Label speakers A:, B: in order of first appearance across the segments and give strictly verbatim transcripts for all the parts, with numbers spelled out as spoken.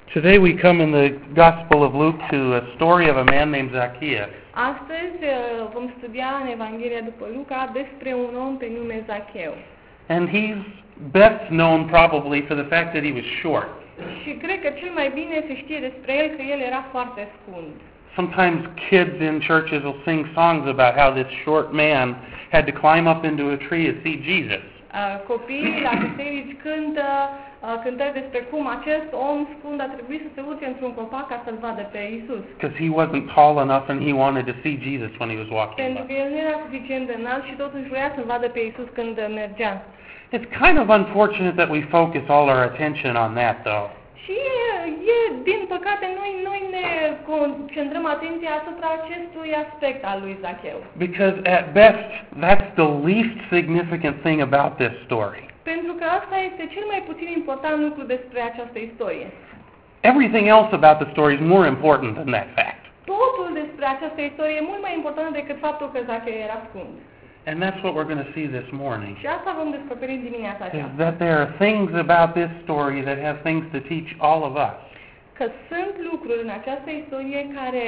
A: Today we come in the Gospel of Luke to a story of a man named Zacchaeus.
B: Astăzi uh, vom studia în Evanghelia după Luca despre un om pe nume Zacheu.
A: And he's best known probably for the fact that he was short.
B: Și cred că cel mai bine se știe despre el că el era foarte scund.
A: Sometimes kids in churches will sing songs about how this short man had to climb up into a tree to see Jesus.
B: Uh, copiii la biserici cântă uh, cântări despre cum acest om scund a trebuit să se urce într-un copac ca să-l vadă pe Iisus.
A: Because he wasn't tall enough and he wanted to see Jesus when he was walking
B: Pentru că
A: by.
B: el nu era suficient de înalt și totuși vrea să-l vadă pe Iisus când mergea.
A: It's kind of unfortunate that we focus all our attention on that though.
B: Și e, e, din păcate, noi, noi ne concentrăm atenția asupra acestui aspect al lui Zacheu.
A: Because at best, that's the least significant thing about this story.
B: Pentru că asta este cel mai puțin important lucru despre această istorie.
A: Everything else about the story is more important than that fact.
B: Totul despre această istorie e mult mai important decât faptul că Zacheu era scund.
A: And that's what we're going to see this morning.
B: Și asta vom descoperi dimineața
A: Is
B: aceasta.
A: that there are things about this story that have things to teach all of us.
B: Că sunt lucruri în această istorie care,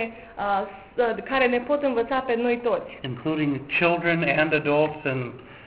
B: uh, care ne pot învăța pe noi toți.
A: Including children and adults and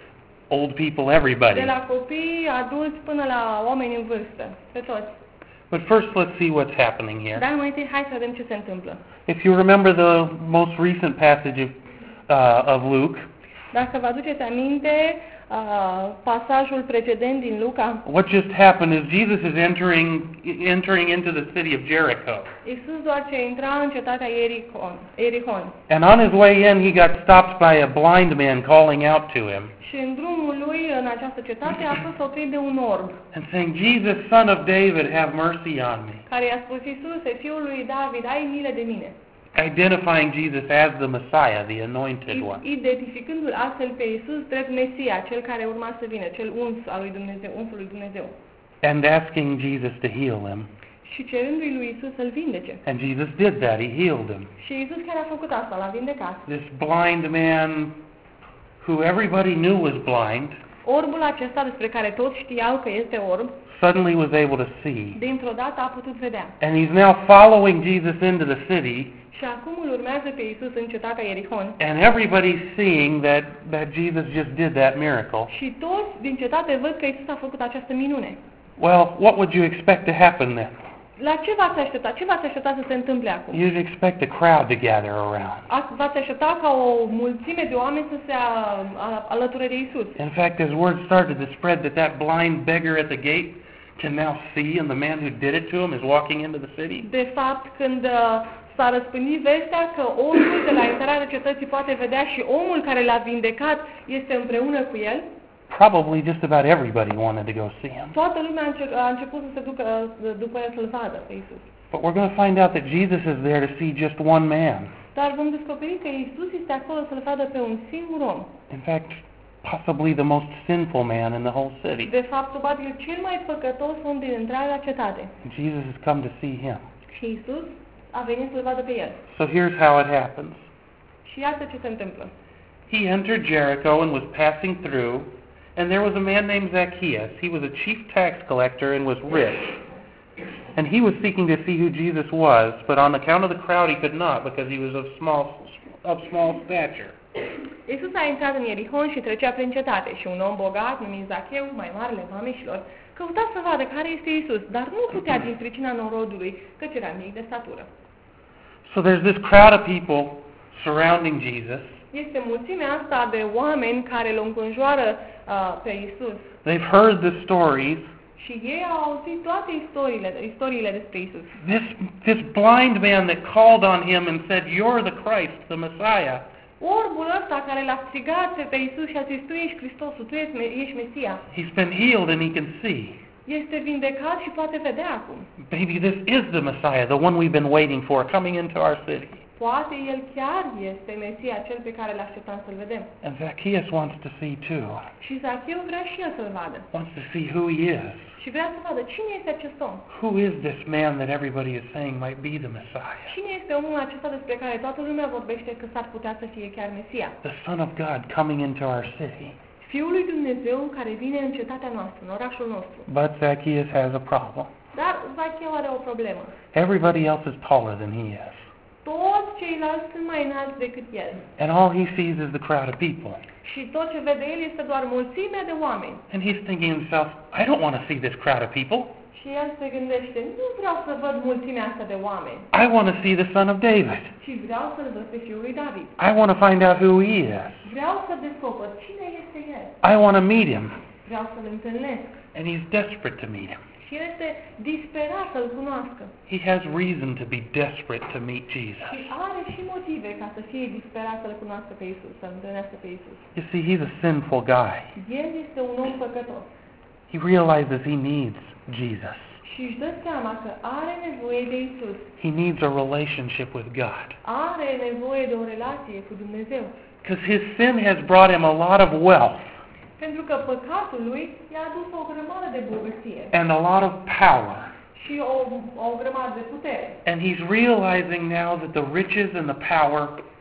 A: old people, everybody.
B: De la copii, adulți până la oameni în vârstă. Pe toți.
A: But first let's see what's happening here.
B: Dar mai întâi hai să vedem ce se întâmplă.
A: If you remember the most recent passage of, uh, of Luke,
B: Dacă vă aduceți aminte, uh, pasajul precedent din Luca,
A: what just happened is Jesus is entering entering into the city of Jericho.
B: Iisus doar ce intra în cetatea Ierihon, Ierihon.
A: And on his way in he got stopped by a blind man calling out to him
B: Și în drumul lui în această cetate a fost oprit de un orb,
A: and saying, "Jesus, son of David, have mercy on me."
B: care i-a spus: Iisuse, fiul lui David, ai milă de mine.
A: Identifying Jesus as the Messiah, the anointed one.
B: Identificându-l astfel pe Iisus drept Mesia, cel care urma să vină, cel uns al lui Dumnezeu, unsul lui Dumnezeu.
A: And asking Jesus to heal him.
B: Și cerându-i lui Iisus să-l vindece.
A: And Jesus did that. He healed him.
B: Și Iisus care a făcut asta, l-a vindecat.
A: This blind man who everybody knew was blind
B: Orbul acesta despre care toți știau că este orb,
A: suddenly was able to see.
B: dintr-o dată a putut vedea.
A: And he's now following Jesus into the city.
B: Și acum îl urmează pe Iisus în cetatea Ierihon.
A: And everybody's seeing that, that Jesus just did that miracle.
B: Și toți din cetate văd că Iisus a făcut această minune.
A: Well, what would you expect to happen then?
B: La ce v-ați aștepta? Ce v-ați aștepta să se întâmple acum?
A: You'd expect a crowd to gather around.
B: Ați- V-ați aștepta ca o mulțime de oameni să se a- a- alăture de Iisus.
A: In fact, as word started to spread that that blind beggar at the gate can now see and the man who did it to him is walking into the city,
B: De fapt, când uh, s-a răspândit vestea că omul de la intrarea cetății poate vedea și omul care l-a vindecat este împreună cu el,
A: probably just about everybody wanted to go see him.
B: toată lumea a, înce- a început să se ducă uh, după el să-l vadă pe Iisus.
A: But we're going to find out that Jesus is there to see just one man.
B: Dar vom descoperi că Iisus este acolo să-l vadă pe un singur om.
A: In fact, possibly the most sinful man in the whole city.
B: De fapt, probabil cel mai păcătos om din întreaga cetate.
A: Jesus has come to see him.
B: Și Iisus a venit să-l vadă pe el.
A: So here's how it happens.
B: Și iată ce se întâmplă.
A: He entered Jericho and was passing through, and there was a man named Zacchaeus. He was a chief tax collector and was rich. And he was seeking to see who Jesus was, but on account of the crowd he could not, because he was of small of small stature.
B: Iisus a intrat în Ierihon și trecea prin cetate și un om bogat, numit Zacheu, mai marele vameșilor, căuta să vadă care este Iisus, dar nu putea din pricina norodului, căci era mic de statură.
A: So there's this crowd of people surrounding Jesus.
B: Este mulțimea asta de oameni care îl înconjoară uh, pe Iisus
A: They've heard the stories.
B: și ei au auzit toate istoriile, istoriile despre Iisus.
A: This this blind man that called on him and said, "You're the Christ, the Messiah."
B: Orbul ăsta care l-a strigat pe Iisus și a zis: Tu ești Hristosul, tu ești, ești Mesia.
A: He's been healed and he can see.
B: Este vindecat și poate vedea acum.
A: Maybe this is the Messiah, the one we've been waiting for, coming into our city.
B: Poate el chiar este Mesia, cel pe care l-așteptam să-l vedem.
A: And Zacchaeus wants to see too.
B: Și Zacheu vrea și el să-l vadă.
A: Wants to see who he is.
B: Și vrea să vadă cine este acest om.
A: Who is this man that everybody is saying might be the Messiah?
B: Cine este omul acesta despre care toată lumea vorbește că s-ar putea să fie chiar Mesia?
A: The Son of God coming into our city.
B: Fiul lui Dumnezeu care vine în cetatea noastră, în orașul nostru.
A: But Zacchaeus has a problem.
B: Dar Zacheu are o problemă.
A: Everybody else is taller than he is.
B: Toți ceilalți sunt mai înalți decât el.
A: And all he sees is the crowd of people.
B: Și tot ce vede el este doar mulțimea de oameni.
A: And he's thinking to himself, I don't want to see this crowd of people.
B: Și el se gândește, nu vreau să văd mulțimea asta de oameni,
A: I want to see the Son of David.
B: ci vreau să-l văd pe Fiul lui David.
A: I want to find out who he is.
B: Vreau să descoper cine este el.
A: I want to meet him.
B: Vreau să-l întâlnesc.
A: And he's desperate to meet him.
B: Și el este disperat să-l cunoască.
A: He has reason to be desperate to meet Jesus.
B: Și are și motive ca să fie disperat să-l cunoască pe Isus, să-l întâlnească pe Isus.
A: You see, he's a sinful guy.
B: El este un om păcătos.
A: He realizes he needs Jesus.
B: Și își dă seama că are nevoie de Isus.
A: He needs a relationship with God.
B: Are nevoie de o relație cu Dumnezeu.
A: Because his sin has brought him a lot of wealth
B: Pentru că păcatul lui i-a adus o grămadă de bogăție
A: and a lot of power.
B: și o, o grămadă de putere.
A: And he's realizing now that the riches and the power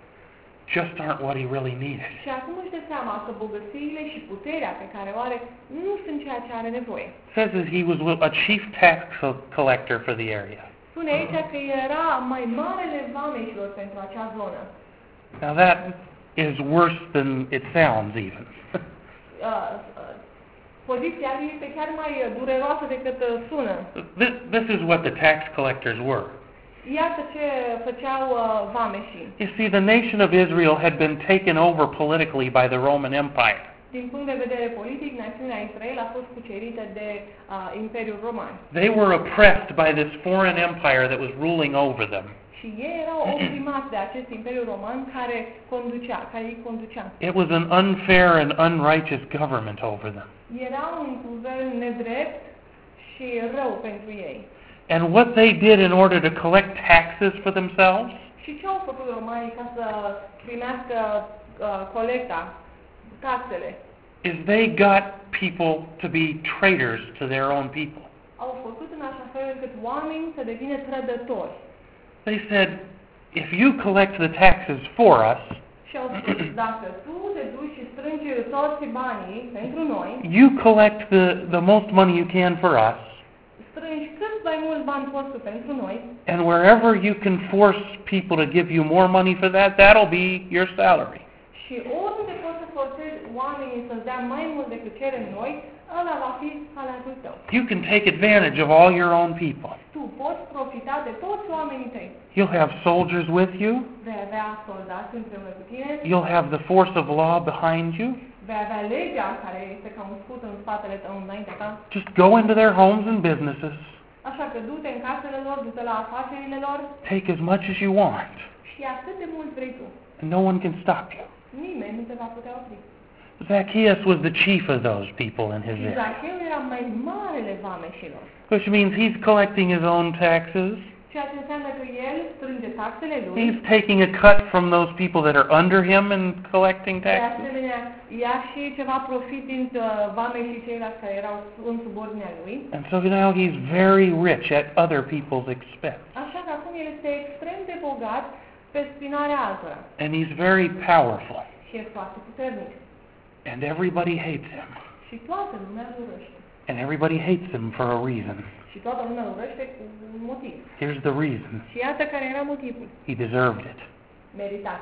A: just aren't what he really needed.
B: Și acum își dă seama că bogățiile și puterea pe care o are nu sunt ceea ce are nevoie.
A: It says that he was a chief tax collector for the area.
B: Spune aici că era mai marele vameșilor pentru acea zonă.
A: Now that is worse than it sounds even.
B: Uh, uh, poziția lui este chiar mai dureroasă decât uh, sună.
A: This, this is what the tax collectors were.
B: Iată ce făceau uh, vameșii.
A: You see, the nation of Israel had been taken over politically by the Roman Empire.
B: Din punct de vedere politic, națiunea Israel a fost cucerită de uh, Imperiul Roman.
A: They were oppressed by this foreign empire that was ruling over them.
B: Și ei erau oprimați de acest Imperiu Roman care conducea, care îi conducea.
A: It was an unfair and unrighteous government over them.
B: Era un guvern nedrept și rău pentru ei.
A: And what they did in order to collect taxes for themselves
B: Și ce au făcut romanii ca să primească uh, colecta, taxele?
A: is they got people to be traitors to their own people.
B: Au făcut în așa fel încât oamenii să devină trădători.
A: They said, if you collect the taxes for us,
B: Și au spus, dacă tu te duci și strângi toți banii pentru noi,
A: you collect the, the most money you can for us,
B: strângi cât mai mulți bani poți tu pentru noi,
A: and wherever you can force people to give you more money for that, that'll be your salary.
B: și oriunde poți să forțezi oamenii să-ți dea mai mult decât cerem noi, ăla va fi salariul tău.
A: You can take advantage of all your own people.
B: Tu poți profita de toți oamenii tăi.
A: You'll have soldiers with you.
B: Vei avea soldați împreună cu tine,
A: You'll have the force of law behind you.
B: vei avea legea care este ca un scut în spatele tău înaintea ta.
A: Just go into their homes and businesses.
B: Așa că du-te în casele lor, du-te la afacerile lor
A: Take as much as you want.
B: și atât de mult vrei tu.
A: And no one can stop you.
B: Nimeni nu te va putea opri.
A: Zacchaeus was the chief of those people in his
B: Și
A: area.
B: Zacheu era mai marele vameșilor.
A: Which means he's collecting his own taxes.
B: Ceea ce înseamnă că el strânge taxele lui.
A: He's taking a cut from those people that are under him and collecting
B: De
A: taxes.
B: asemenea, ia și ceva profit din uh, vameșii ceilalți care erau în subordinea lui.
A: And so now he's very rich at other people's expense.
B: Așa că acum el este extrem de bogat pe spinarea altora.
A: And he's very powerful.
B: Și e foarte puternic.
A: And everybody hates him.
B: Și toată lumea îl urăște.
A: And everybody hates him for a reason.
B: Și toată lumea îl urăște cu un motiv.
A: Here's the reason.
B: Și iată care era motivul.
A: He deserved it.
B: Meritat.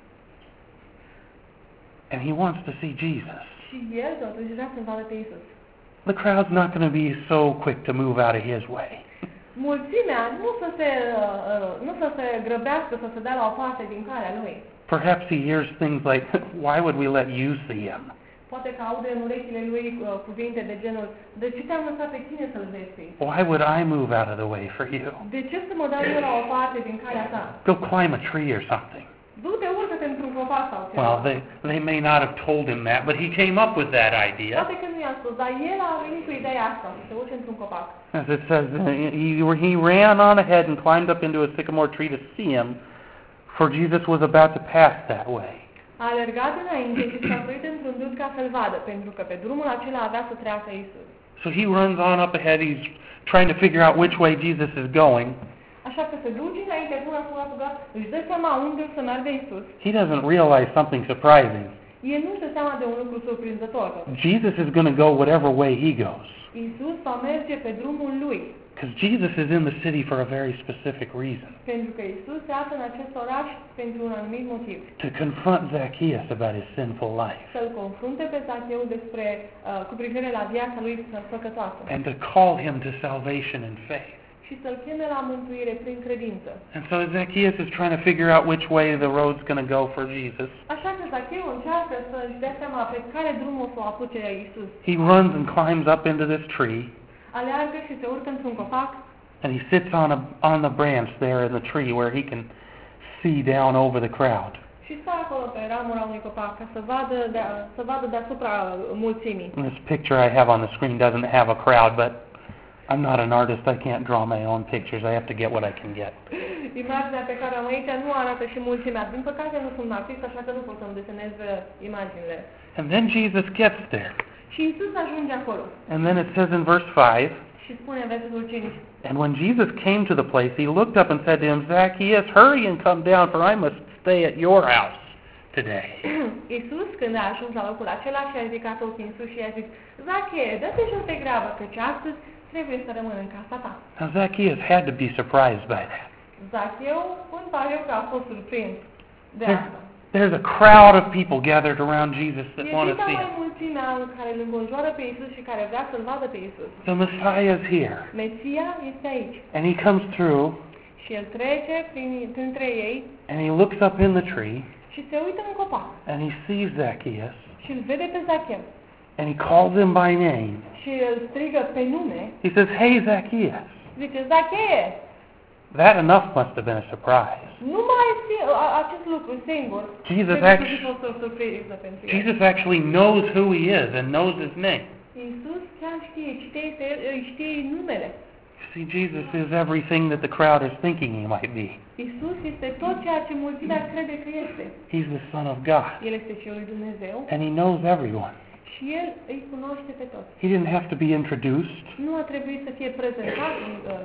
A: And he wants to see Jesus.
B: Și el totuși vrea să-l vadă pe Isus.
A: The crowd's not going to be so quick to move out of his way.
B: Mulțimea nu să se, uh, nu să se grăbească să se dea la o parte din calea lui.
A: Perhaps he hears things like, why would we let you see him?
B: Poate că aude în urechile lui uh, cuvinte de genul, de ce te-am lăsat pe tine să-l vezi pe Isus?
A: Why would I move out of the way for you?
B: De ce să mă dau eu la o parte din calea ta?
A: Go climb a tree or something.
B: Du-te, urcă-te într-un copac sau ceva.
A: Well, they, they may not have told him that, but he came up with that idea.
B: Poate că nu i-a spus, dar el a venit cu ideea asta, să se urce într-un copac.
A: As it says, uh, he, he ran on ahead and climbed up into a sycamore tree to see him, for Jesus was about to pass that way.
B: A alergat înainte și s-a suit într-un dud ca să-l vadă, pentru că pe drumul acela avea să treacă Isus.
A: So he runs on up ahead. He's trying to figure out which way Jesus is going.
B: Așa că se duce înainte, până acum apucat, își dă seama unde să meargă Isus.
A: He doesn't realize something surprising.
B: El nu se seama de un lucru surprinzător.
A: Jesus is going to go whatever way he goes.
B: Isus va merge pe drumul lui.
A: Because Jesus is in the city for a very specific reason.
B: Pentru că Isus se află în acest oraș pentru un anumit motiv.
A: To confront Zacchaeus about his sinful life.
B: Să-l confrunte pe Zacheu despre uh, cu privire la viața lui păcătoasă.
A: And to call him to salvation and faith.
B: Și să-l cheme la mântuire prin credință.
A: And so Zacchaeus is trying to figure out which way the road's going to go for Jesus.
B: Așa că Zacheu încearcă să-și dea seama pe care drum o să o apuce Isus.
A: He runs and climbs up into this tree.
B: Aleargă și se urcă într-un copac.
A: And he sits on a on the branch there in the tree where he can see down over the crowd.
B: Și stă acolo pe ramura unui copac ca să vadă de, să vadă deasupra mulțimii.
A: And this picture I have on the screen doesn't have a crowd, but I'm not an artist. I can't draw my own pictures. I have to get what I can get.
B: Imaginea pe care am aici nu arată și mulțimea. Din păcate nu sunt artist, așa că nu pot să-mi desenez imaginile.
A: And then Jesus gets there.
B: Și Isus ajunge acolo.
A: And then it says in verse five,
B: și spune în versetul cinci.
A: And when Jesus came to the place, he looked up and said to him, Zacchaeus, hurry and come down, for I must stay at your house today.
B: Isus, când a ajuns la locul acela, și-a ridicat ochii în sus și i-a zis, Zacchae, dă-te jos de grabă, căci astăzi trebuie să rămân în casa ta.
A: Now Zacchaeus had to be surprised by that.
B: Zacheu, îmi pare eu că a fost surprins de
A: There,
B: asta.
A: there's a crowd of people gathered around Jesus that
B: E
A: want to
B: dita
A: see
B: mai
A: him.
B: mulțimea care îl înconjoară pe Isus și care vrea să-l vadă pe Isus.
A: The Messiah is here.
B: Mesia este aici.
A: And he comes through,
B: Și el trece prin, printre ei
A: and he looks up in the tree,
B: și se uită în copac.
A: and he sees Zacchaeus,
B: Și îl vede pe Zacheu.
A: and he calls him by name.
B: Și îl strigă pe nume.
A: He says, Hey, Zacchaeus.
B: Zice, Zachee!
A: That enough must have been a surprise.
B: Numai acest lucru singur
A: Jesus
B: trebuie să
A: actu-
B: fie fost o surpriză pentru el.
A: Jesus actually knows who he is and knows his name.
B: Iisus chiar știe, știe, știe numele.
A: You see, Jesus is everything that the crowd is thinking he might be.
B: Iisus este tot ceea ce mulțimea crede că este.
A: He's the Son of God,
B: El este Fiul lui Dumnezeu
A: and he knows everyone.
B: și El îi cunoaște pe toți.
A: He didn't have to be introduced.
B: Nu a trebuit să fie prezentat,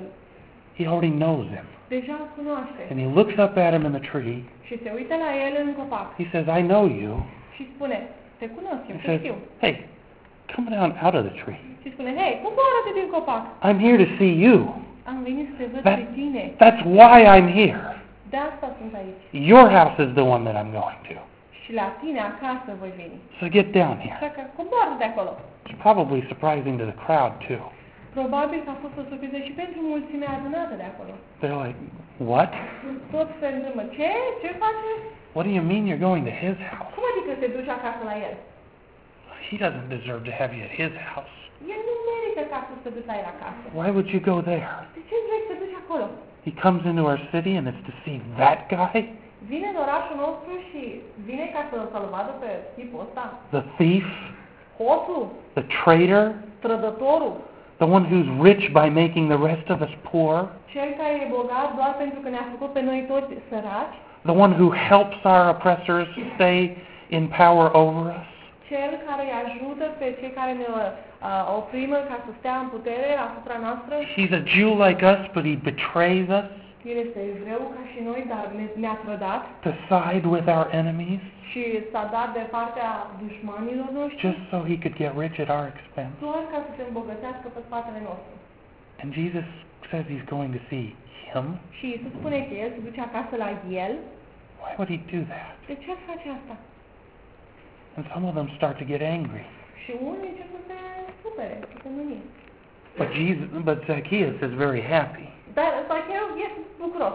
A: He already knows him.
B: deja îl cunoaște.
A: And he looks up at him in the tree.
B: Și se uită la el în copac
A: He says, I know you.
B: și spune, te cunosc, eu
A: He
B: te
A: says,
B: știu.
A: Hey, come down out of the tree.
B: Și spune, hei, coboară-te din copac.
A: I'm here to see you.
B: Am venit să te văd
A: That-
B: pe tine.
A: That's why I'm here.
B: De asta sunt aici.
A: Your house is the one that I'm going to.
B: Și la tine acasă voi veni.
A: So get down here.
B: Așa că coboară de acolo.
A: It's probably surprising to the crowd too.
B: Probabil că a fost o surpriză și pentru mulțimea adunată de acolo.
A: They're like, what?
B: Toți se întrebă, ce? Ce face?
A: What do you mean you're going to his house?
B: Cum adică te duci acasă la el?
A: He doesn't deserve to have you at his house.
B: El nu merită ca să te duci la el acasă.
A: Why would you go there?
B: De ce vrei să te duci acolo?
A: He comes into our city and it's to see that guy?
B: Vine în orașul nostru și vine ca să, să-l vadă pe tipul ăsta.
A: The thief?
B: Hoțul,
A: The traitor?
B: trădătorul,
A: The one who's rich by making the rest of us poor?
B: cel care e bogat doar pentru că ne-a făcut pe noi toți săraci,
A: The one who helps our oppressors stay in power over us?
B: cel care îi ajută pe cei care ne uh, oprimă ca să stea în putere asupra noastră.
A: He's a Jew like us, but he betrays us
B: El este evreu ca și noi, dar ne, ne-a trădat
A: to side with our enemies
B: și s-a dat de partea dușmanilor noștri
A: just so he could get rich at our expense.
B: doar ca să se îmbogățească pe spatele nostru.
A: And Jesus says he's going to see him.
B: Și Iisus spune că El se duce acasă la El.
A: Why would he do that?
B: De ce ar face asta?
A: And some of them start to get angry.
B: Și unii încep să se supere, să se mânie.
A: But Jesus, but Zacchaeus is very happy.
B: Dar Zacheu este bucuros.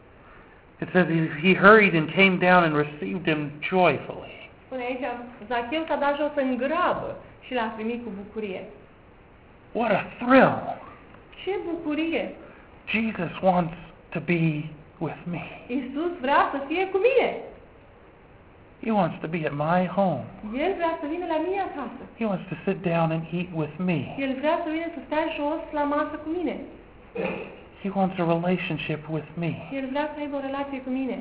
A: It says he, he hurried and came down and received him joyfully.
B: Spune aici, Zacheu s-a dat jos în grabă și l-a primit cu bucurie.
A: What a thrill!
B: Ce bucurie!
A: Jesus wants to be with me.
B: Iisus vrea să fie cu mine.
A: He wants to be at my home.
B: El vrea să vină la mine acasă.
A: He wants to sit down and eat with me.
B: El vrea să vină să stea jos la masă cu mine.
A: He wants a relationship with me.
B: El vrea să aibă o relație cu mine.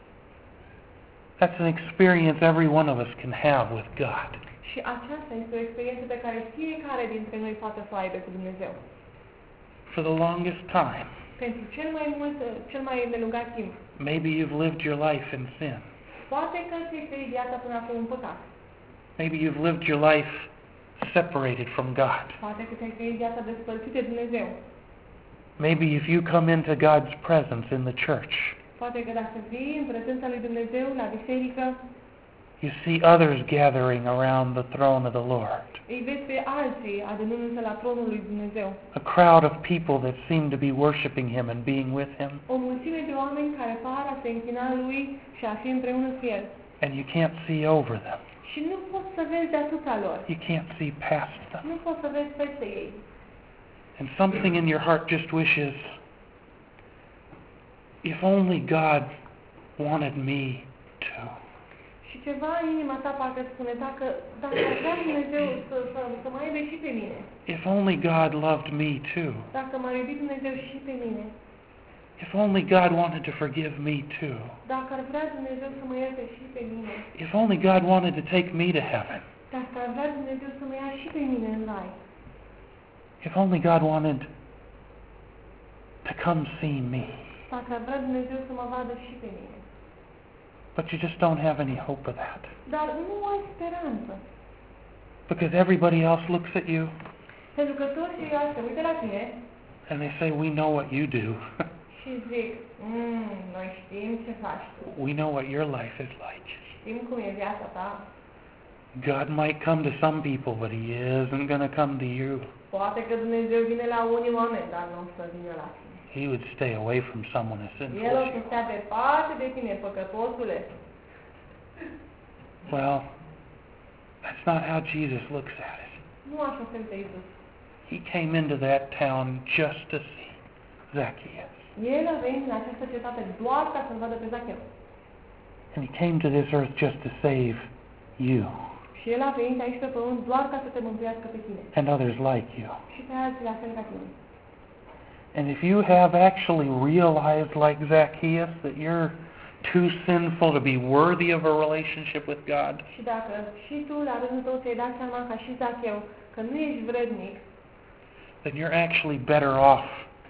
A: That's an experience every one of us can have with God.
B: Și aceasta este o experiență pe care fiecare dintre noi poate să o aibă cu Dumnezeu.
A: For the longest time,
B: Pentru cel mai mult, cel mai îndelungat timp.
A: maybe you've lived your life in sin.
B: Poate că ți-ai trăit viața până acum în păcat.
A: Maybe you've lived your life separated from God.
B: Poate că ți-ai trăit viața despărțit de Dumnezeu.
A: Maybe if you come into God's presence in the church,
B: Poate că dacă vii în prezența lui Dumnezeu la biserică,
A: you see others gathering around the throne of the Lord.
B: îi vezi pe alții adunându-se la tronul lui Dumnezeu.
A: A crowd of people that seem to be worshiping Him and being with Him.
B: O mulțime de oameni care par a se închina lui și a fi împreună cu el.
A: And you can't see over them.
B: Și nu poți să vezi deasupra lor.
A: You can't see past them.
B: Nu poți să vezi peste ei.
A: And something in your heart just wishes, if only God wanted me to.
B: Și ceva în inima ta parcă spune, dacă, dacă ar vrea Dumnezeu să, să, să mă iube și pe mine,
A: If only God loved me too.
B: dacă m-ar iubi Dumnezeu și pe mine,
A: If only God wanted to forgive me too.
B: dacă ar vrea Dumnezeu să mă ierte și pe mine,
A: If only God wanted to take me to heaven.
B: dacă ar vrea Dumnezeu să mă ia și pe mine în rai,
A: If only God wanted to come see me.
B: dacă ar vrea Dumnezeu să mă vadă și pe mine.
A: But you just don't have any hope of that.
B: Dar nu ai speranță,
A: Because everybody else looks at you
B: pentru că toți ceilalți se uită la tine
A: and they say, we know what you do.
B: și zic, mmm, noi știm ce faci tu,
A: We know what your life is like.
B: știm cum e viața ta.
A: God might come to some people, but He isn't going to come to you.
B: Poate că Dumnezeu vine la unii oameni, dar nu o să vină la tine.
A: He would stay away from someone as sinful
B: El o
A: as
B: să
A: you.
B: stea departe de tine, păcătosule.
A: Well, that's not how Jesus looks at it.
B: Nu așa se uită Iisus.
A: He came into that town just to see Zacchaeus.
B: El a venit în această cetate doar ca să-l vadă pe Zacheu.
A: And He came to this earth just to save you
B: Și El a venit aici pe pământ doar ca să te mântuiască pe tine.
A: and others like you.
B: Și pe alții la fel ca tine.
A: And if you have actually realized, like Zacchaeus, that you're too sinful to be worthy of a relationship with God,
B: Și dacă și tu la rândul tău ți-ai dat seama ca și Zacheu că nu ești vrednic,
A: then you're actually better off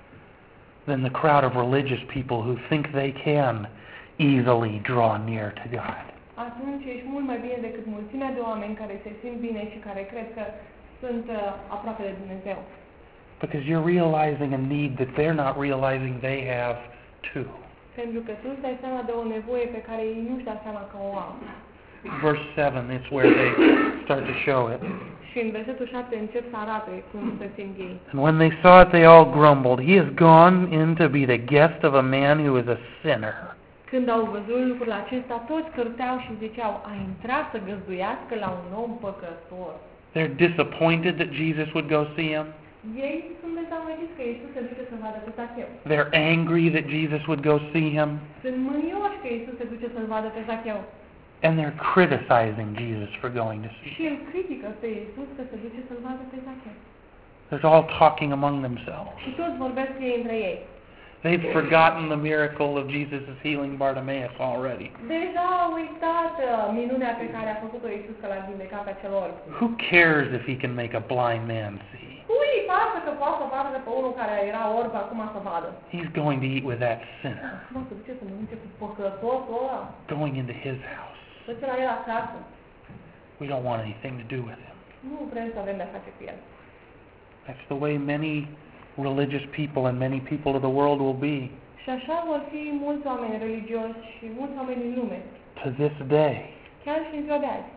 A: than the crowd of religious people who think they can easily draw near to God.
B: atunci ești mult mai bine decât mulțimea de oameni care se simt bine și care cred că sunt uh, aproape de Dumnezeu.
A: Because you're realizing a need that they're not realizing they have too.
B: Pentru că tu îți dai seama de o nevoie pe care ei nu-și dau seama că o au.
A: Verse seven, it's where they start to show it.
B: Și în versetul șapte încep să arate cum se simt ei.
A: And when they saw it, they all grumbled. He has gone in to be the guest of a man who is a sinner.
B: Când au văzut lucrul acesta, toți cârteau și ziceau, a intrat să găzduiască la un om păcător.
A: They're disappointed that Jesus would go see him.
B: Ei sunt dezamăgiți că Iisus se duce să vadă pe Zacheu.
A: They're angry that Jesus would go see him.
B: Sunt mânioși că Iisus se duce să-l vadă pe Zacheu.
A: And they're criticizing Jesus for going to see
B: Și
A: him.
B: îl critică pe Iisus că se duce să-l vadă pe Zacheu.
A: They're all talking among themselves.
B: Și toți vorbesc ei între ei.
A: They've forgotten the miracle of Jesus' healing Bartimaeus already.
B: Deja au uitat uh, minunea pe care a făcut-o Iisus că l-a vindecat pe acel orb.
A: Who cares if he can make a blind man see?
B: Cui îi pasă că poate să vadă pe unul care era orb acum să vadă?
A: He's going to eat with that sinner,
B: Acum se duce să mănânce cu păcătosul ăla.
A: going into his house.
B: Duce la el acasă.
A: We don't want anything to do with him.
B: Nu vrem să avem de-a face cu el.
A: That's the way many religious people and many people of the world will be
B: Și așa vor fi mulți oameni religioși și mulți oameni din lume.
A: to this day.
B: Chiar și în ziua de azi.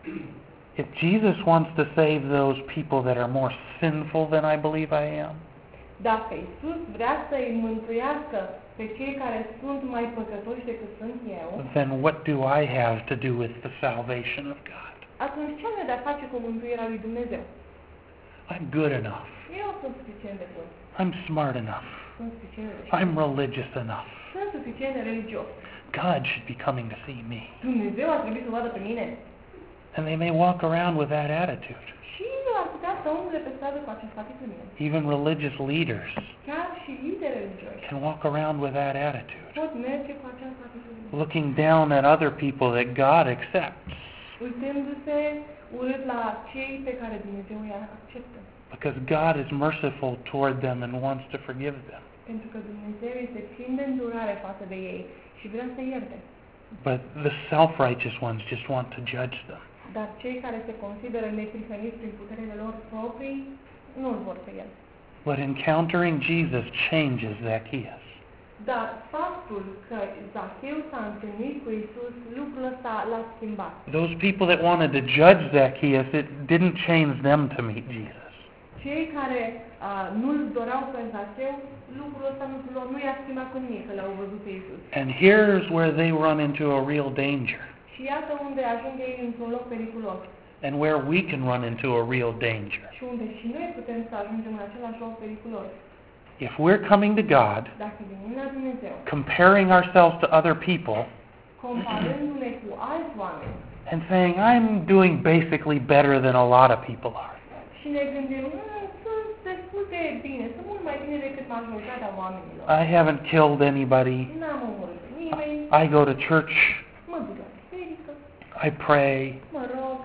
A: If Jesus wants to save those people that are more sinful than I believe I am,
B: Dacă Iisus vrea să-i mântuiască pe cei care sunt mai păcătoși decât sunt eu,
A: then what do I have to do with the salvation of God?
B: atunci ce are de-a face cu mântuirea lui Dumnezeu?
A: I'm good enough.
B: Eu sunt suficient de bun.
A: I'm smart enough.
B: Sunt suficient de
A: I'm religious enough.
B: Sunt suficient de religios.
A: God should be coming to see me.
B: Dumnezeu ar trebui să vadă pe mine.
A: And they may walk around with that attitude.
B: Și ar putea să umble pe stradă cu această atitudine.
A: Even religious leaders
B: Chiar și lideri religioși
A: can walk around with that attitude,
B: pot merge cu această atitudine.
A: looking down at other people that God accepts,
B: Uitându-se urât la cei pe care Dumnezeu îi acceptă.
A: because God is merciful toward them and wants to forgive them.
B: Pentru că Dumnezeu este plin de îndurare față de ei și vrea să ierte.
A: But the self-righteous ones just want to judge them.
B: Dar cei care se consideră neprihăniți prin puterile lor proprii, nu îl vor pe el.
A: But encountering Jesus changes Zacchaeus.
B: Dar faptul că Zacheu s-a întâlnit cu Isus, lucrul ăsta l-a schimbat.
A: Those people that wanted to judge Zacchaeus, it didn't change them to meet Jesus.
B: Cei care uh, nu-l doreau pe Zacheu, lucrul ăsta nu, nu i-a schimbat cu nimic, că l-au văzut pe Isus.
A: And here's where they run into a real danger.
B: Și iată unde ajung ei într-un loc periculos.
A: And where we can run into a real danger.
B: Și unde și noi putem să ajungem în același loc periculos.
A: If we're coming to God,
B: Dacă venim la Dumnezeu,
A: comparing ourselves to other people,
B: comparându-ne cu alți oameni,
A: and saying, I'm doing basically better than a lot of people are.
B: și ne gândim, sunt destul de bine, sunt mult mai bine decât majoritatea oamenilor.
A: I haven't killed anybody.
B: N-am omorât pe nimeni,
A: I go to church.
B: mă duc la biserică,
A: I pray.
B: mă rog,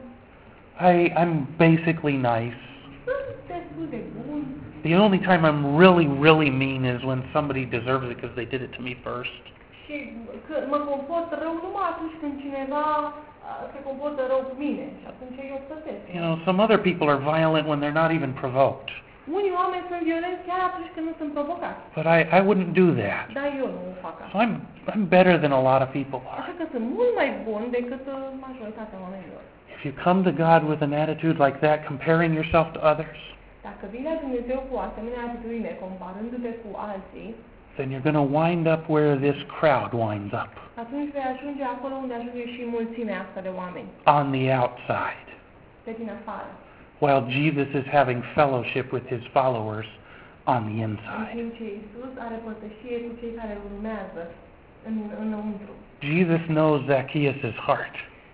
A: I, I'm basically nice.
B: sunt destul de bun.
A: The only time I'm really, really mean is when somebody deserves it because they did it to me first.
B: Și că mă comport rău numai atunci când cineva uh, se comportă rău cu mine și atunci eu plătesc.
A: You know, some other people are violent when they're not even provoked.
B: Unii oameni sunt violenți chiar atunci când nu sunt provocați.
A: But I, I wouldn't do that.
B: Dar eu nu o fac
A: So
B: asta.
A: I'm, I'm better than a lot of people are.
B: Așa că sunt mult mai bun decât uh, majoritatea oamenilor.
A: If you come to God with an attitude like that, comparing yourself to others,
B: Dacă vii la Dumnezeu cu o asemenea atitudine, comparându-te cu alții,
A: then you're going to wind up where this crowd winds up,
B: atunci vei ajunge acolo unde ajunge și mulțimea asta de oameni,
A: on the outside,
B: pe din afară,
A: while Jesus is having fellowship with his followers on the
B: în
A: inside.
B: timp ce Isus are părtășie cu cei care îl urmează în, înăuntru.
A: Jesus knows Zacchaeus' heart.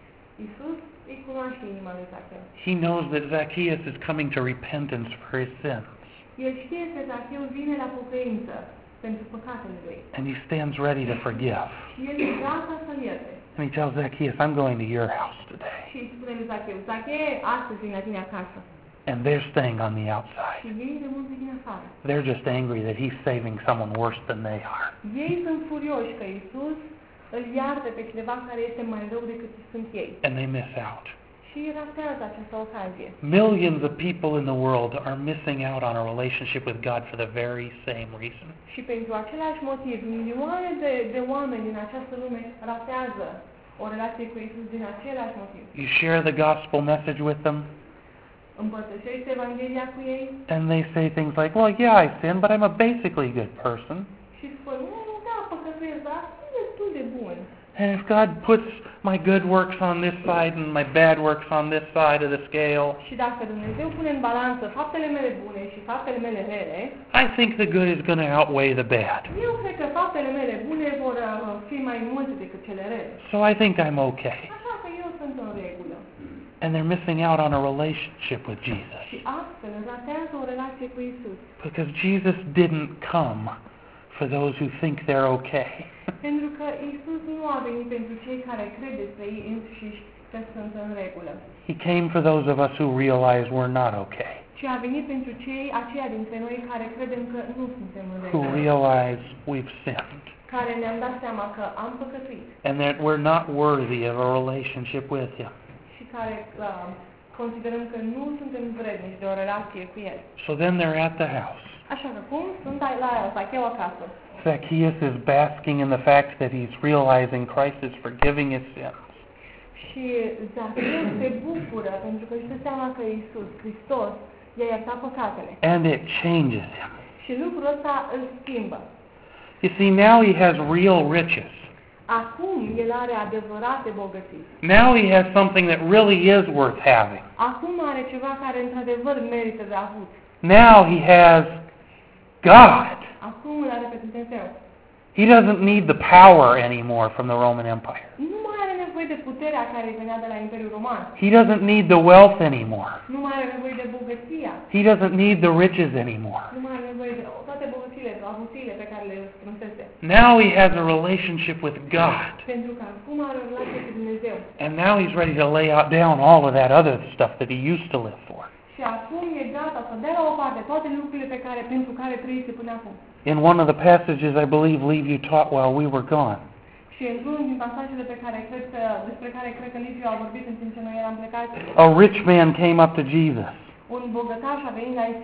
B: Isus îi cunoaște inima lui Zacheu.
A: He knows that Zacchaeus is coming to repentance for his sins.
B: El știe că Zacheu vine la pocăință pentru păcatele lui.
A: And he stands ready to forgive.
B: Și el e gata să-l ierte.
A: And he tells Zacchaeus, I'm going to your house today.
B: Și îi spune lui Zacheu, Zacheu, astăzi vin la tine acasă.
A: And they're staying on the
B: Și
A: outside.
B: ei rămân pe din afară.
A: They're just angry that he's saving someone worse than they are.
B: Ei sunt furioși că Isus îl iartă pe cineva care este mai rău decât sunt ei.
A: And they miss out.
B: Și ratează această ocazie.
A: Millions of people in the world are missing out on a relationship with God for the very same reason.
B: Și pentru același motiv, milioane de, de oameni din această lume ratează o relație cu Isus din același motiv.
A: You share the gospel message with them,
B: Împărtășești Evanghelia cu ei
A: and they say things like, well, yeah, I sin, but I'm a basically good person.
B: și spun, nu, da, păcătuiesc, dar sunt destul de bun.
A: And if God puts my good works on this side and my bad works on this side of the scale,
B: Și dacă Dumnezeu pune în balanță faptele mele bune și faptele mele rele,
A: I think the good is going to outweigh the bad.
B: eu cred că faptele mele bune vor uh, fi mai multe decât cele rele.
A: So I think I'm okay.
B: Așa că eu sunt în regulă.
A: And they're missing out on a relationship with Jesus.
B: Și astfel ratează o relație cu Isus.
A: Because Jesus didn't come for those who think they're okay.
B: Pentru că Isus nu a venit pentru cei care cred despre ei înșiși că sunt în regulă,
A: He came for those of us who realize we're not okay,
B: ci a venit pentru cei aceia dintre noi care credem că nu suntem în
A: who
B: regulă,
A: realize we've sinned,
B: care ne-am dat seama că am păcătuit
A: and that we're not worthy of a relationship with Him.
B: și care uh, considerăm că nu suntem vrednici de o relație cu El.
A: So then they're at the house.
B: Așa că cum sunt la Zacheu acasă?
A: Zacchaeus is basking in the fact that he's realizing Christ is forgiving his sins.
B: Și Zacheu se bucură pentru că își dă seama că Iisus Hristos i-a iertat păcatele.
A: And it changes him.
B: Și lucrul ăsta îl schimbă.
A: You see, now he has real riches.
B: Acum el are adevărate bogății.
A: Now he has something that really is worth having.
B: Acum are ceva care într-adevăr merită de avut.
A: Now he has God.
B: Acum îl are pe Dumnezeu.
A: He doesn't need the power anymore from the Roman Empire.
B: Nu mai are nevoie de puterea care venea de la Imperiul Roman.
A: He doesn't need the wealth anymore.
B: Nu mai are nevoie de bogăția.
A: He doesn't need the riches anymore.
B: Nu mai are nevoie de toate bogățiile, avuțiile pe care le strânsese.
A: Now he has a relationship with God.
B: Pentru că acum are o relație cu Dumnezeu.
A: And now he's ready to lay out down all of that other stuff that he used to live for.
B: Și acum e gata să dea la o parte toate lucrurile pe care, pentru care trăise până acum.
A: In one of the passages I believe Levi taught while we were gone,
B: Și într-unul din pasajele pe care cred că, despre care cred că Liviu a vorbit în timp ce noi eram plecați,
A: a rich man came up to Jesus.
B: un bogătaș a venit la Isus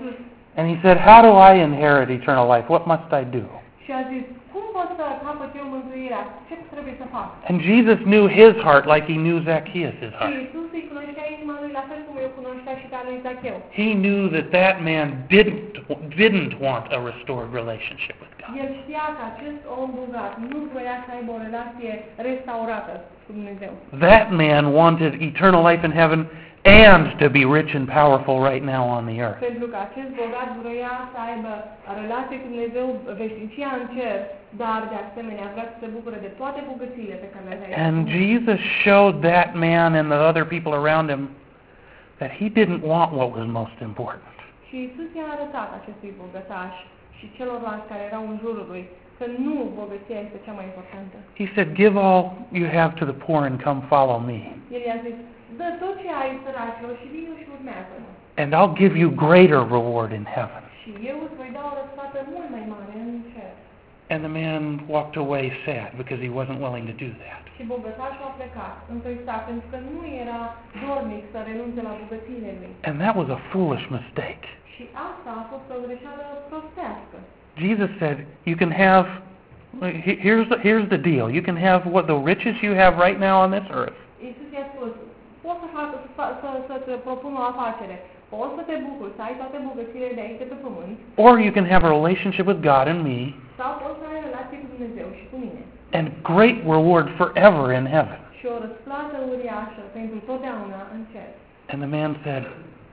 A: And he said, how do I inherit eternal life? What must I do?
B: Și a zis, cum pot să capăt eu mântuirea? Ce trebuie să fac?
A: And Jesus knew his heart like he knew Zacchaeus'
B: Și
A: heart.
B: Iisus îi cunoștea inima lui la fel cum eu cunoștea și pe a lui Zacheu.
A: He knew that that man didn't, didn't want a restored relationship with God.
B: El știa că acest om bogat nu voia să aibă o relație restaurată cu Dumnezeu.
A: That man wanted eternal life in heaven and to be rich and powerful right now on the earth.
B: Pentru că acest bogat vroia să aibă relație cu Dumnezeu, veșnicia în cer, dar de asemenea vrea să se bucure de toate bogățiile pe care le avea.
A: And Jesus showed that man and the other people around him that he didn't want what was most important.
B: Și Iisus i-a arătat acestui bogătaș și celorlalți care erau în jurul lui că nu bogăția este cea mai importantă.
A: He said, give all you have to the poor and come follow me.
B: El i-a zis, dă tot ce ai săracilor și vino și urmează-mă.
A: And I'll give you greater reward in heaven.
B: Și eu îți voi da o răsplată mult mai mare în cer.
A: And the man walked away sad because he wasn't willing to do that.
B: Și bogătașul a plecat, întristat, pentru că nu era dornic să renunțe la bogățiile lui.
A: And that was a foolish mistake.
B: Și asta a fost o greșeală prostească.
A: Jesus said, you can have, here's the, here's the deal. You can have what the riches you have right now on this earth.
B: Iisus i-a spus, poți să fac, să, să, să-ți propun o afacere. Poți să te bucuri, să ai toate bogățiile de aici de pe pământ.
A: Or you can have a relationship with God and me.
B: Sau poți să ai relație cu Dumnezeu și cu mine.
A: And great reward forever in heaven.
B: Și o răsplată uriașă pentru totdeauna în cer.
A: And the man said,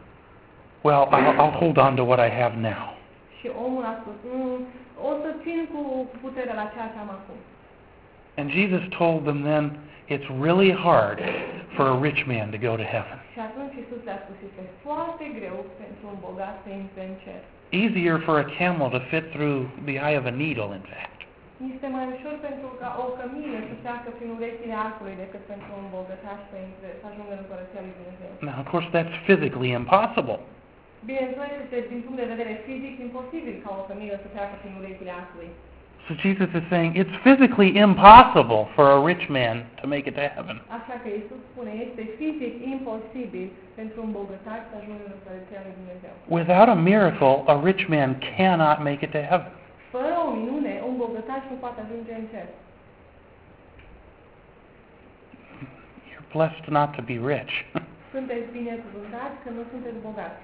A: well, I'll, I'll hold on to what I have now.
B: Și omul a spus, mm, o să țin cu putere la ceea ce am acum.
A: And Jesus told them then, it's really hard for a rich man to go to heaven.
B: Și atunci Iisus le-a spus, este foarte greu pentru un bogat să intre în cer.
A: Easier for a camel to fit through the eye of a needle, in fact.
B: Este mai ușor pentru ca o cămilă să treacă prin urechile arcului decât pentru un bogătaș să intre, să ajungă în Împărăția lui Dumnezeu.
A: Now, of course, that's physically impossible.
B: Bineînțeles, este din punct de vedere fizic imposibil ca o cămilă să treacă prin urechile arcului.
A: So Jesus is saying it's physically impossible for a rich man to make it to heaven.
B: Așa că Iisus spune, este fizic imposibil pentru un bogătaș să ajungă în Împărăția lui Dumnezeu.
A: Without a miracle, a rich man cannot make it to heaven.
B: Fără o minune, un bogătaș nu poate ajunge în cer.
A: You're blessed not to be rich.
B: Sunteți binecuvântați că nu sunteți bogați.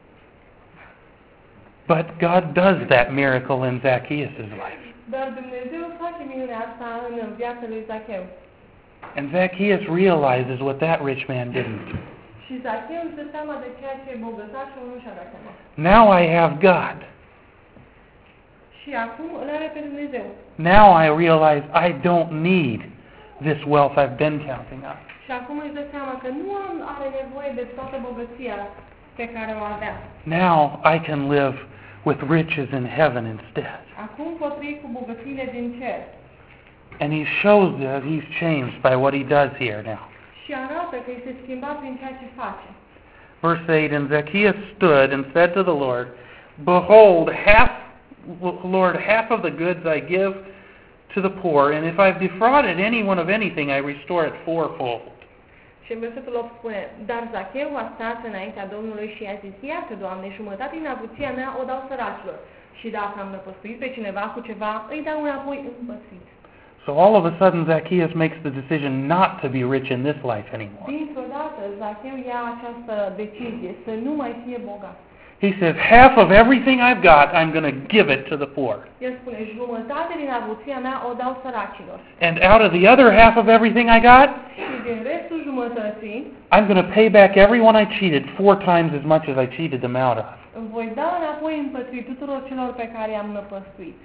A: But God does that miracle in Zacchaeus' life.
B: Dar Dumnezeu face minunea asta în viața lui Zacheu.
A: And Zacchaeus realizes what that rich man didn't.
B: Și Zacheu își dă seama de ceea ce bogătașul nu și-a dat seama.
A: Now I have God.
B: Și acum îl are pe Dumnezeu.
A: Now I realize I don't need this wealth I've been counting on.
B: Și acum își dă seama că nu am, are nevoie de toată bogăția pe care o avea.
A: Now I can live with riches in heaven instead.
B: Acum pot trăi cu bogățiile din cer.
A: And he shows that he's changed by what he does here now.
B: Și arată că este schimbat prin ceea ce face.
A: Verse eight, and Zacchaeus stood and said to the Lord, behold, half, Lord, half of the goods I give to the poor, and if I've defrauded anyone of anything, I restore it fourfold.
B: Și în versetul opt spune, dar Zacheu a stat înaintea Domnului și i-a zis, iată, Doamne, jumătate din avuția mea o dau săracilor. Și dacă am năpăstuit pe cineva cu ceva, îi dau înapoi împățit.
A: So all of a sudden Zacchaeus makes the decision not to be rich in this life anymore.
B: Dintr-o dată, Zacheu ia această decizie să nu mai fie bogat.
A: He says, half of everything I've got, I'm going to give it to the poor.
B: El spune, jumătate din avuția mea o dau săracilor.
A: And out of the other half of everything I got,
B: Și din restul jumătății,
A: I'm going to pay back everyone I cheated four times as much as I cheated them out of.
B: voi da înapoi împățit tuturor celor pe care i-am năpăstuit.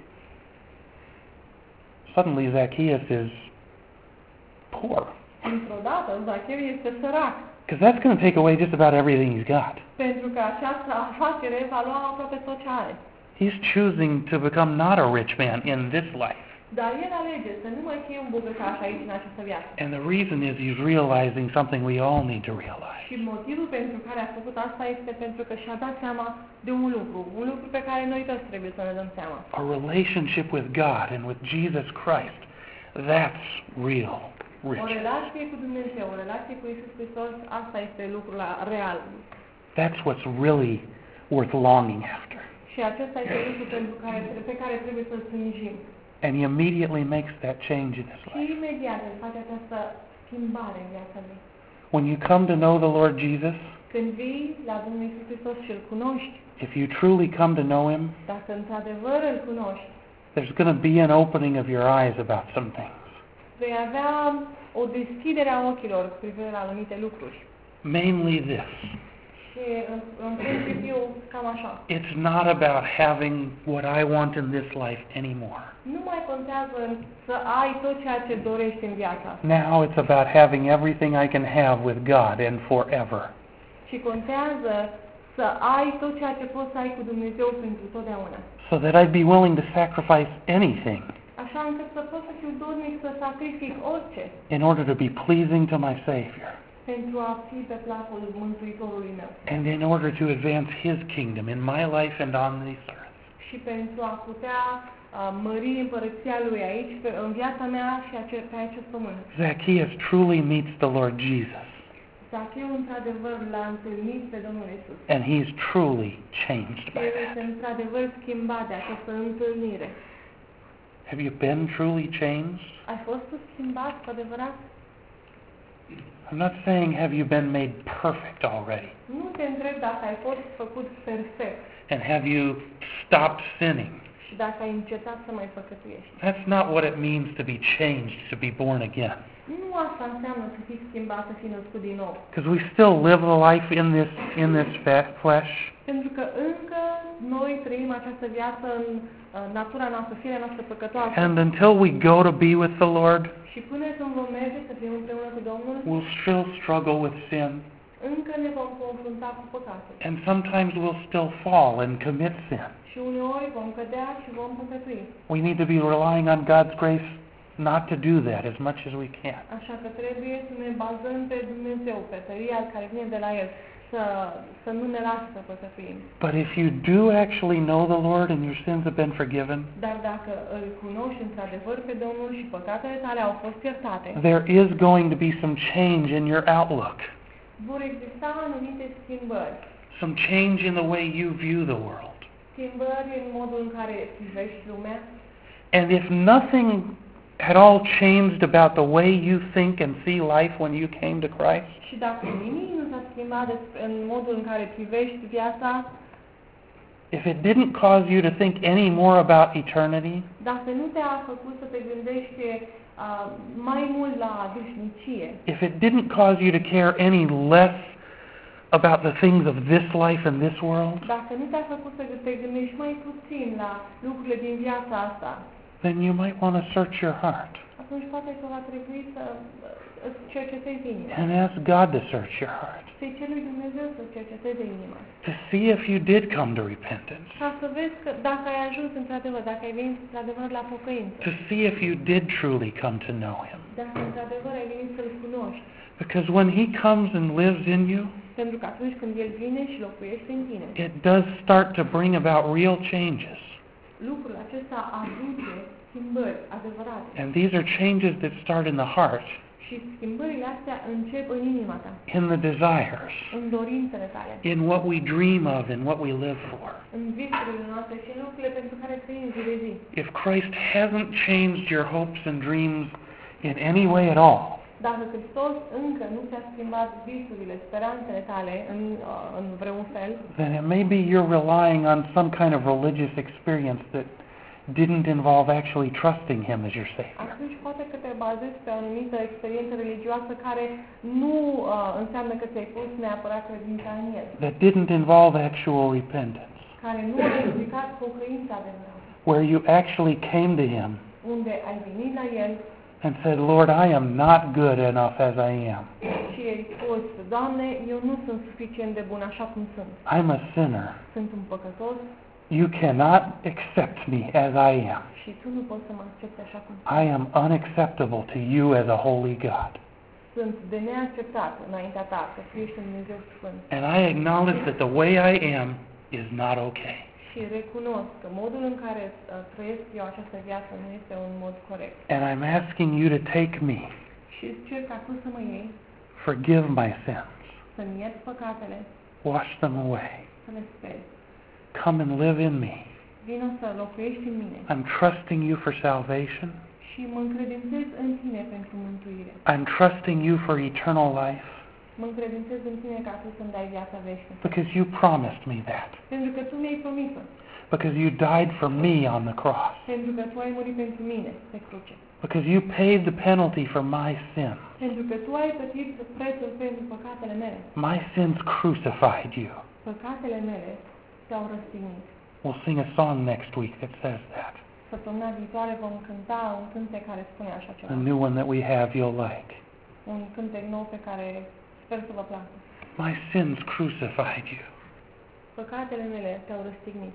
A: Suddenly Zacchaeus is poor.
B: Dintr-o dată, Zacheu este sărac.
A: Because that's going to take away just about everything he's got.
B: Pentru că această afacere va lua aproape tot ce are.
A: He's choosing to become not a rich man in this life.
B: Dar el alege să nu mai fie un bogătaș aici în această viață.
A: And the reason is he's realizing something we all need to realize.
B: Și motivul pentru care a făcut asta este pentru că și-a dat seama de un lucru, un lucru pe care noi toți trebuie să ne dăm seama.
A: A relationship with God and with Jesus Christ, that's real
B: O
A: rich.
B: relație cu Dumnezeu, o relație cu Iisus Hristos, asta este lucrul real.
A: That's what's really worth longing after.
B: Și acesta este lucru pentru care, pe care trebuie să-l slujim.
A: And he immediately makes that change in his
B: Și
A: life.
B: imediat el face această schimbare în viața lui.
A: When you come to know the Lord Jesus,
B: Când vii la Domnul Iisus Hristos și îl cunoști,
A: if you truly come to know him,
B: dacă într-adevăr îl cunoști,
A: there's going to be an opening of your eyes about some things.
B: vei avea o deschidere a ochilor cu privire la anumite lucruri.
A: Mainly this.
B: Și în, în principiu cam așa.
A: It's not about having what I want in this life anymore.
B: Nu mai contează să ai tot ceea ce dorești în viața.
A: Now it's about having everything I can have with God and forever.
B: Și contează să ai tot ceea ce poți să ai cu Dumnezeu pentru totdeauna.
A: So that I'd be willing to sacrifice anything
B: Așa încât să pot să fiu dornic să sacrific orice
A: in order to be pleasing to my Savior
B: pentru a fi pe placul Mântuitorului meu.
A: and in order to advance His kingdom in my life and on this earth.
B: Și pentru a putea uh, mări împărăția Lui aici, pe, în viața mea și ace- pe acest pământ.
A: Zacchaeus truly meets the Lord Jesus,
B: Zacheu într-adevăr l-a întâlnit pe Domnul Iisus.
A: and he's truly changed
B: Și
A: by
B: el
A: that.
B: este într-adevăr schimbat de această întâlnire.
A: Have you been truly changed?
B: Ai fost tu schimbat cu adevărat?
A: I'm not saying have you been made perfect already,
B: Nu te întreb dacă ai fost făcut perfect
A: and have you stopped sinning.
B: și dacă ai încetat să mai păcătuiești.
A: That's not what it means to be changed, to be born again.
B: Nu asta înseamnă să fii schimbat, să fii născut din nou.
A: Because we still live the life in this in this fa- flesh,
B: Pentru că încă noi trăim această viață în uh, natura noastră, firea noastră păcătoasă.
A: and until we go to be with the Lord,
B: Și până când vom merge să fim împreună cu Domnul,
A: we'll still struggle with sin,
B: încă ne vom confrunta cu păcatul.
A: and sometimes we'll still fall and commit sin.
B: Și uneori vom cădea și vom păcătui.
A: We need to be relying on God's grace not to do that as much as we can.
B: Așa că trebuie să ne bazăm pe Dumnezeu, pe tăria care vine de la El, să, să nu ne lasă să păcătuim.
A: But if you do actually know the Lord and your sins have been forgiven,
B: Dar dacă îl cunoști într-adevăr pe Domnul și păcatele tale au fost iertate,
A: there is going to be some change in your outlook,
B: vor exista anumite schimbări.
A: some change in the way you view the world.
B: Schimbări în modul în care privești lumea.
A: And if nothing had all changed about the way you think and see life when you came to Christ,
B: Și dacă nimic nu s-a schimbat despre- în modul în care privești viața,
A: if it didn't cause you to think any more about eternity,
B: dacă nu te-a făcut să te gândești uh, mai mult la veșnicie,
A: if it didn't cause you to care any less about the things of this life and this world,
B: dacă nu te-a făcut să te gândești mai puțin la lucrurile din viața asta,
A: then you might want to search your heart
B: atunci poate că va trebui să uh, îți cercetezi inima.
A: and ask God to search your heart,
B: Să-i ceri lui Dumnezeu să cerceteze inima.
A: to see if you did come to repentance,
B: Ca să vezi că dacă ai ajuns într-adevăr, dacă ai venit într-adevăr la pocăință,
A: to see if you did truly come to know Him.
B: dacă într-adevăr ai venit să-L cunoști.
A: Because when He comes and lives in you,
B: Pentru că atunci când El vine și locuiește în tine,
A: it does start to bring about real changes.
B: lucrul acesta aduce schimbări adevărate.
A: And these are changes that start in the heart,
B: Și schimbările astea încep în inima ta,
A: in the desires,
B: în dorințele tale,
A: in what we dream of and what we live for.
B: în visurile noastre și în lucrurile pentru care trăim zi de zi.
A: If Christ hasn't changed your hopes and dreams in any way at all,
B: Dacă Hristos încă nu ți-a schimbat visurile, speranțele tale în, uh, în vreun fel,
A: then it may be you're relying on some kind of religious experience that didn't involve actually trusting Him as your Savior.
B: atunci poate că te bazezi pe o anumită experiență religioasă care nu uh, înseamnă că ți-ai pus neapărat credința în El,
A: That didn't involve actual repentance,
B: care nu a implicat pocăința adevărată,
A: where you actually came to Him
B: unde ai venit la El
A: and said, Lord, I am not good enough as I am.
B: și ai spus, Doamne, eu nu sunt suficient de bun așa cum sunt.
A: I'm a sinner.
B: Sunt un păcătos
A: You cannot accept me as I am.
B: și Tu nu poți să mă accepti așa cum
A: I am unacceptable to you as a holy God.
B: sunt de neacceptat înaintea Ta, că Tu ești un Dumnezeu Sfânt.
A: And I acknowledge that the way I am is not okay.
B: Și recunosc că modul în care uh, trăiesc eu această viață nu este un mod corect.
A: And I'm asking you to take me,
B: Și îți cer ca Tu să mă iei,
A: forgive my sins,
B: să-mi ierți păcatele,
A: wash them away,
B: să le speli
A: Come and live in me.
B: Vino să locuiești în mine.
A: I'm trusting you for salvation.
B: Și mă încredințez în tine pentru mântuire.
A: I'm trusting you for eternal life.
B: Mă încredințez în tine ca tu să-mi dai viața veșnică.
A: Because you promised me that.
B: Pentru că tu mi-ai promis-o.
A: Because you died for me on the cross.
B: Pentru că tu ai murit pentru mine pe cruce.
A: Because you paid the penalty for my sin.
B: Pentru că tu ai plătit prețul pentru păcatele mele.
A: My sins crucified you.
B: Păcatele mele te-au răstignit.
A: We'll sing a song next week that says that.
B: Săptămâna viitoare vom cânta un cântec care spune așa ceva.
A: A new one that we have you'll like.
B: Un cântec nou pe care sper să vă placă.
A: My sins crucified you.
B: Păcatele mele te-au răstignit.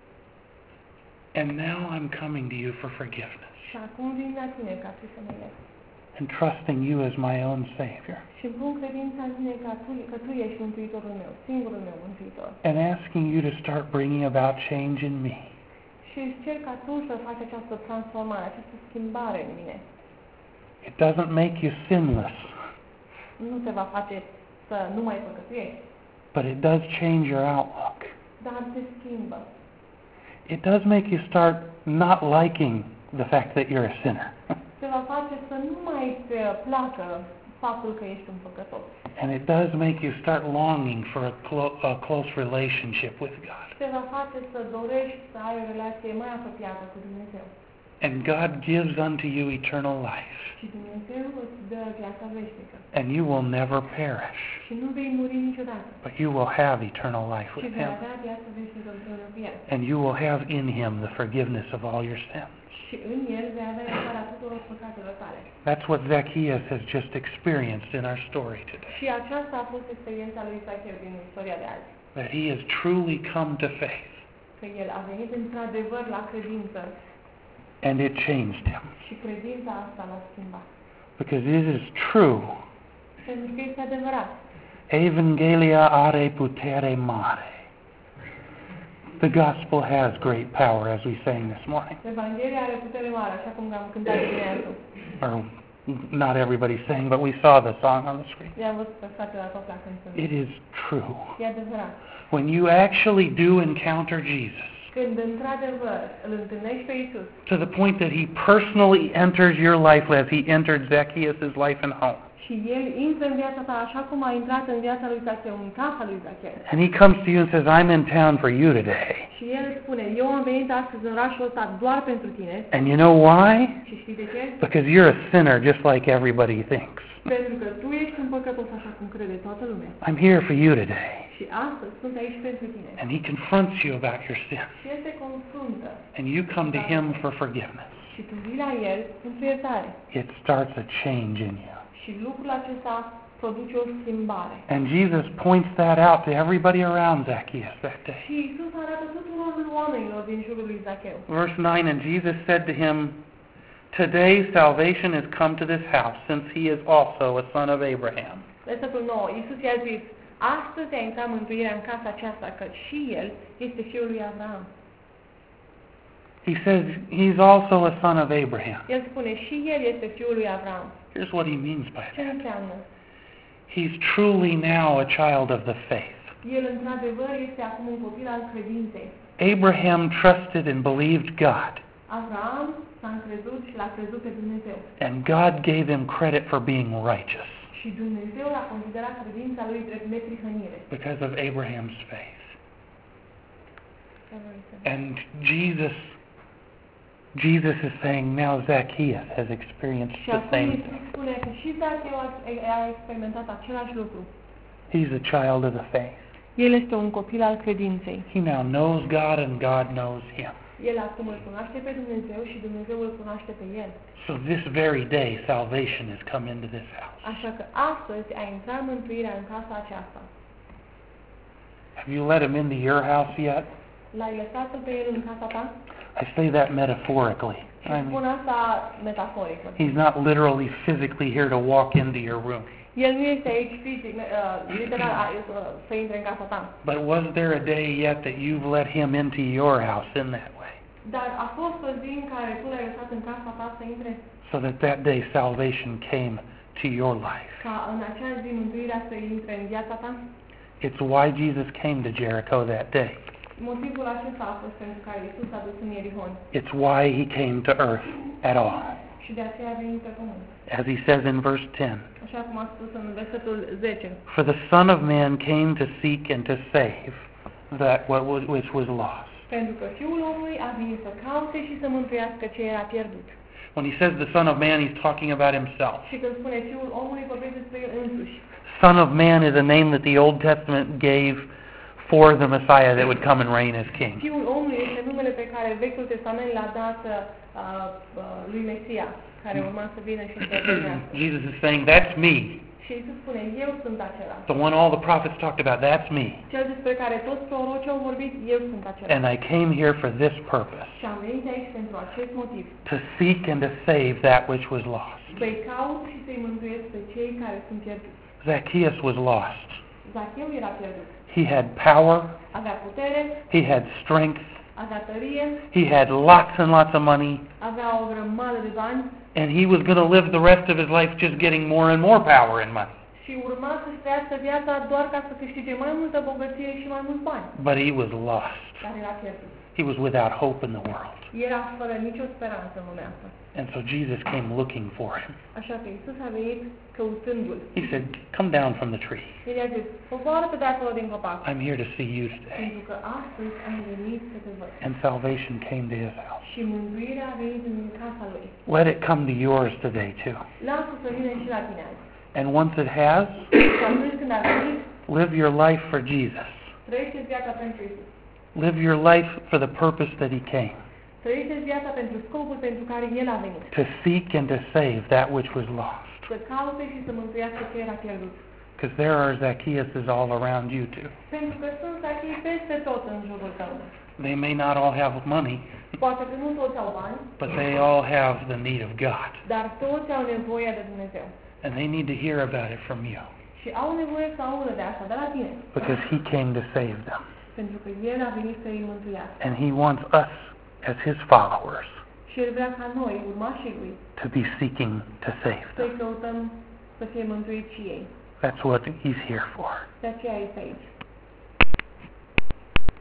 A: And now I'm coming to you for forgiveness.
B: Și acum vin la tine ca tu să mă ierți.
A: And trusting you as my own Savior.
B: Și îmi pun credința în tine că tu, că tu ești mântuitorul meu, singurul meu mântuitor.
A: And asking you to start bringing about change in me.
B: Și îți cer ca tu să faci această transformare, această schimbare în mine.
A: It doesn't make you sinless,
B: Nu te va face să nu mai păcătuiești,
A: but it does change your outlook.
B: dar te schimbă.
A: It does make you start not liking the fact that you're a sinner.
B: Te va face să nu mai te placă faptul că ești un păcătos.
A: And it does make you start longing for a, clo- a close relationship with God.
B: Te va face să dorești să ai o relație mai apropiată cu Dumnezeu.
A: And God gives unto you eternal life.
B: Și Dumnezeu îți dă viața veșnică.
A: And you will never perish,
B: Și nu vei muri niciodată.
A: but you will have eternal life
B: Și
A: with
B: vei
A: Him.
B: avea viața veșnică împreună cu El.
A: And you will have in Him the forgiveness of all your sins.
B: Și în El vei avea iertarea tuturor păcatelor tale.
A: That's what Zacchaeus has just experienced in our story today.
B: Și aceasta a fost experiența lui Zacheu din istoria de azi.
A: That he has truly come to faith.
B: Că el a venit într-adevăr la credință
A: And it changed him.
B: și credința asta l-a schimbat.
A: Because it is true.
B: Pentru că este adevărat.
A: Evangelia are putere mare. The gospel has great power, as we sang this morning.
B: Evanghelia are putere mare, așa cum am cântat dimineața.
A: Or not everybody sang, but we saw the song on the screen.
B: I-am văzut pe fratele la tot la cântând.
A: It is true.
B: E adevărat.
A: When you actually do encounter Jesus,
B: Când într-adevăr îl întâlnești pe Iisus,
A: to the point that he personally enters your life as he entered Zacchaeus' life and home.
B: și El intră în viața ta așa cum a intrat în viața lui Zacheu, în casa lui Zacheu.
A: And he comes to you and says, I'm in town for you today.
B: Și El îți spune, eu am venit astăzi în orașul ăsta doar pentru tine.
A: And you know why?
B: Și știi de ce?
A: Because you're a sinner just like everybody thinks.
B: Pentru că tu ești un păcătos așa cum crede toată lumea.
A: I'm here for you today.
B: Și astăzi sunt aici pentru tine.
A: And he confronts you about your sin.
B: Și El te confruntă.
A: And you come to him for forgiveness.
B: Și tu vii la El pentru iertare.
A: It starts a change in you.
B: Și lucrul acesta produce o schimbare.
A: And Jesus points that out to everybody around Zacchaeus that day.
B: Și Iisus arată tuturor oamenilor din jurul lui Zacheu.
A: Verse nine, and Jesus said to him, Today salvation has come to this house, since he is also a son of Abraham.
B: Versetul nouă. Iisus i-a zis, astăzi a intrat mântuirea în casa aceasta, căci și El este fiul lui Abraham.
A: He says he's also a son of Abraham.
B: El spune, și El este fiul lui Abraham.
A: Here's what he means by
B: Ce
A: that.
B: înseamnă?
A: He's truly now a child of the faith.
B: El într-adevăr este acum un copil al credinței.
A: Abraham trusted and believed God,
B: Abraham s-a încrezut și l-a crezut pe Dumnezeu.
A: and God gave him credit for being righteous
B: Și Dumnezeu l-a considerat credința lui drept neprihănire.
A: because of Abraham's faith. And Jesus Jesus is saying now Zacchaeus has experienced
B: Și
A: the
B: acum
A: same
B: Iisus
A: thing.
B: spune că și Zacheu a, a experimentat același lucru.
A: He's a child of the faith.
B: El este un copil al credinței.
A: He now knows God and God knows him.
B: El acum îl cunoaște pe Dumnezeu și Dumnezeu îl cunoaște pe el.
A: So this very day salvation has come into this house.
B: Așa că astăzi a intrat mântuirea în casa aceasta.
A: Have you let him into your house yet?
B: L-ai lăsat pe el în casa ta?
A: I say that metaphorically.
B: Și
A: I
B: spun
A: mean,
B: asta metaforic.
A: he's not literally physically here to walk into your room.
B: El nu este aici fizic, uh, literal, a, uh, să intre în casa ta.
A: But was there a day yet that you've let him into your house in that way?
B: Dar a fost o zi în care tu l-ai lăsat în casa ta să intre,
A: So that that day salvation came to your life.
B: ca în acea zi mântuirea să intre în viața ta?
A: It's why Jesus came to Jericho that day.
B: Motivul acesta a fost pentru care Iisus a dus în Ierihon.
A: It's why he came to earth at all.
B: Și de aceea a venit pe pământ.
A: As he says in verse ten,
B: Așa cum a spus în versetul zece.
A: for the Son of Man came to seek and to save that what was, which was lost.
B: Pentru că Fiul omului a venit să caute și să mântuiască ce era pierdut.
A: When he says the Son of Man, he's talking about himself.
B: Și când spune Fiul omului, vorbește despre el însuși.
A: Son of Man is a name that the Old Testament gave for the Messiah that would come and reign as king.
B: Fiul omului este numele pe care Vechiul Testament l-a dat uh, uh, lui Mesia, care urma să vină și să regnească.
A: Jesus is saying, that's me.
B: Și Iisus spune, eu sunt acela.
A: The one all the prophets talked about, that's me.
B: Cel despre care toți prorocii au vorbit, eu sunt acela.
A: And I came here for this purpose,
B: Și am venit aici pentru acest motiv.
A: to seek and to save that which was lost.
B: Să-i caut și să-i mântuiesc pe cei care sunt pierduți.
A: Zacchaeus was lost.
B: Zacheu era pierdut.
A: He had power,
B: Avea putere,
A: he had strength,
B: avea tărie,
A: he had lots and lots of money,
B: avea o grămadă de bani
A: and he was going to live the rest of his life just getting more and more power and money.
B: și urma să-și trăiască viața doar ca să câștige mai multă bogăție și mai mulți bani.
A: But he was lost.
B: Dar era pierdut.
A: He was without hope in the world.
B: Era fără nicio speranță în lumea asta.
A: And so Jesus came looking for him.
B: Așa că Iisus a venit căutându-l.
A: He said, come down from the tree.
B: El i-a zis, coboară-te de acolo din copac.
A: I'm here to see you today.
B: Pentru că astăzi am venit să te văd.
A: And salvation came to his house.
B: Și mântuirea a venit în casa lui.
A: Let it come to yours today too.
B: Lasă să vină și la tine azi.
A: And once it has,
B: Și atunci când a venit,
A: live your life for Jesus.
B: trăiește viața pentru Iisus.
A: Live your life for the purpose that he came.
B: Trăiește viața pentru scopul pentru care El a venit.
A: To seek and to save that which was lost.
B: Să caute și să mântuiască ce era pierdut.
A: Because there are Zacchaeuses all around you too.
B: Pentru că sunt achii peste tot în jurul tău.
A: They may not all have money,
B: Poate că nu toți au bani,
A: but they all have the need of God.
B: dar toți au nevoie de Dumnezeu.
A: And they need to hear about it from you.
B: Și au nevoie să audă de asta de la tine.
A: Because he came to save them.
B: Pentru că El a venit să îi mântuiască.
A: And he wants us as his followers
B: Și El vrea ca noi, urmașii Lui,
A: to be seeking to save
B: să-i
A: them.
B: căutăm să fie mântuiți și ei.
A: That's what he's here for.
B: De aceea este aici.